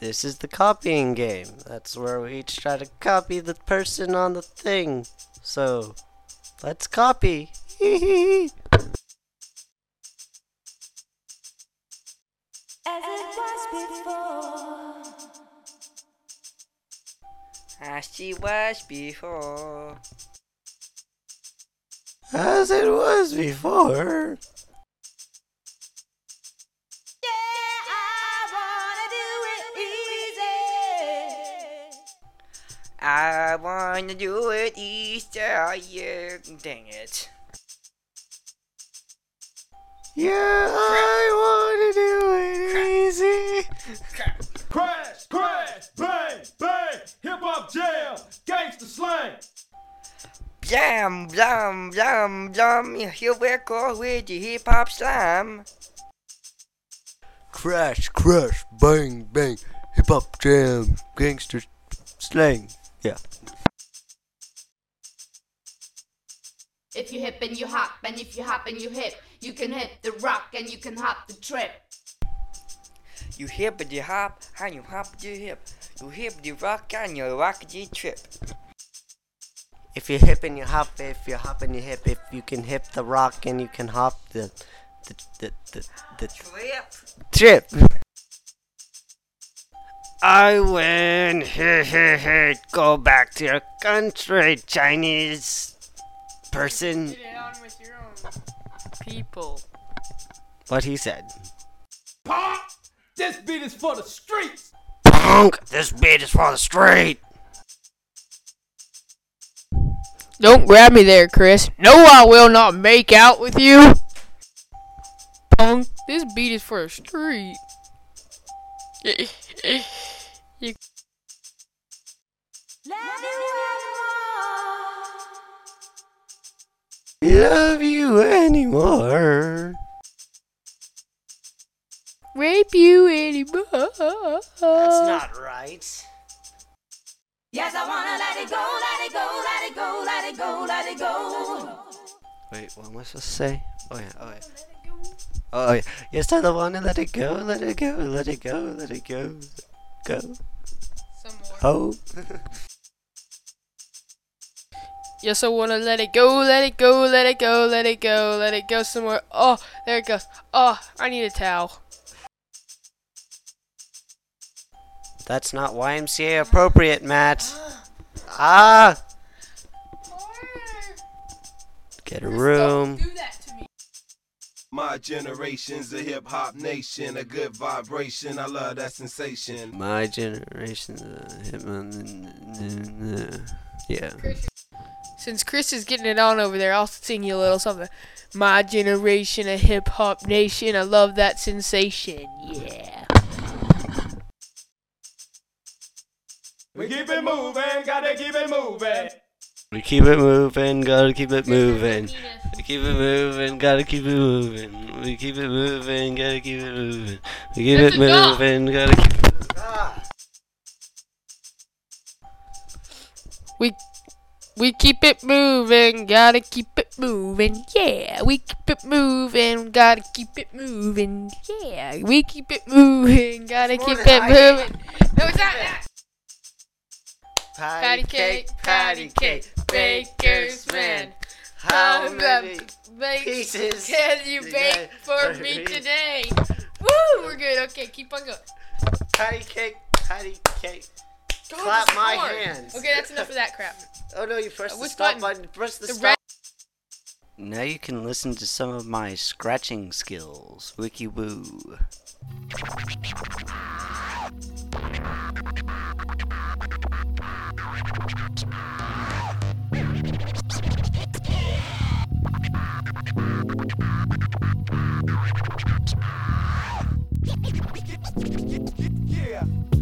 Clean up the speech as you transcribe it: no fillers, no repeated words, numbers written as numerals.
This is the copying game. That's where we each try to copy the person on the thing. So, let's copy. As it was before. As she was before. As it was before. I wanna do it Easter, yeah. Dang it. Yeah, I wanna do it easy. Crash, crash, bang, bang, hip hop jam, gangsta slang. Blam, blam, blam, blam. Here we go with the hip hop slam. Crash, crash, bang, bang, hip hop jam, gangster slang. Yeah. If you hip and you hop, and if you hop and you hip, you can hit the rock and you can hop the trip. You hip and you hop, and you hop the hip. You hip the rock and you rock the trip. If you hip and you hop, if you hop and you hip, if you can hip the rock and you can hop the Trip. trip. I win. Go back to your country, Chinese person. Get it on with your own people. What he said. Pop, this beat is for the streets. Punk, this beat is for the street. Don't grab me there, Chris. No, I will not make out with you. Punk, this beat is for the street. You Love you anymore. rape you anymore. That's not right. Yes, I wanna let it go, let it go, let it go, let it go, let it go. Wait, what am I supposed to say? Oh yeah, oh yeah. Oh yeah. Yes, I wanna let it go, let it go, let it go, let it go. Go. Some more. Oh. Yes, I wanna let it go, let it go, let it go, let it go, let it go somewhere. Oh, there it goes. Oh, I need a towel. That's not YMCA appropriate, Matt. Ah! Get a room. Do that to me. My generation's a hip hop nation, a good vibration. I love that sensation. My generation's yeah. Since Chris is getting it on over there, I'll sing you a little something. My generation, a hip hop nation. I love that sensation. Yeah. We keep it moving, gotta keep it moving. We keep it moving, gotta keep it moving. We keep it moving, gotta keep it moving. We keep it moving, gotta keep it moving. We keep it moving, gotta keep it We keep it moving, gotta keep it moving, yeah. We keep it moving, gotta keep it moving, yeah. We keep it moving, gotta keep it moving. No, it's not that. Patty cake, baker's man. How many pieces pieces can you bake for me today? Woo, we're good. Okay, keep on going. patty cake, patty cake. Go Clap just my more. hands. Okay, that's enough of that crap. Oh no, you press the Which stop button? button. Press the The stop. red. Now you can listen to some of my scratching skills. Wiki woo. Yeah.